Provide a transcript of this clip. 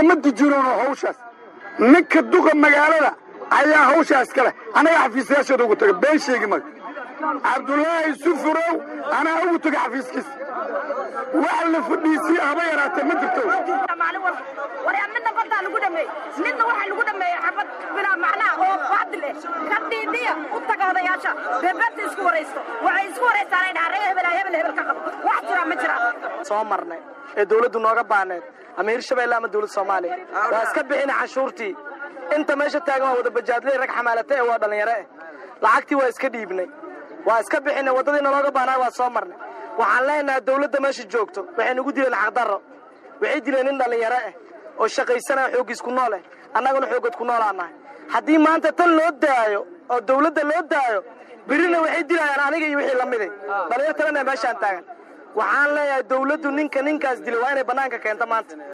iskuma dijiroon hawshaas ninka duqa magaalada ayaa hawshaas kale anaga xafiisyashada ugu tagay been sheegi mag Abdullahi Sufurow ana ugu tagay xafiiskiis wax la fadhiisi aba yaraatay ma jirto wariyamna qofta lagu dhameey midna waxa lagu dhameeyay xabad bila macna oo fadile kadiidiya u tagadayaasha beebta isku wareysto waxay isku wareystaan hebel ka qabo wax jira ma jira soo marnay ee dawladdu nooga baaneed ama Hirshabeelle ama dawladda Soomaaliya waa iska bixin cashuurtii inta meesha taagan waa wada bajaadley rag xamaalata ee waa dhalinyaro lacagtii waa iska dhiibnay waa iska bixin wadadii nooga baanay waa soo marnay waxaan leenahay dawladda meesha joogto waxay nagu dileen xaq darro waxay dileen in dhalinyaro oo shaqaysanaa xoogis ku nool annaguna xoogad ku noolaanahay haddii maanta tan loo daayo oo dawladda loo daayo birina waxay dilayaan aniga iyo wixii la mid ah dhalinyartana meeshaan taagan waxaan leeyahay dawladdu ninkaas dilay waa inay banaanka keento maanta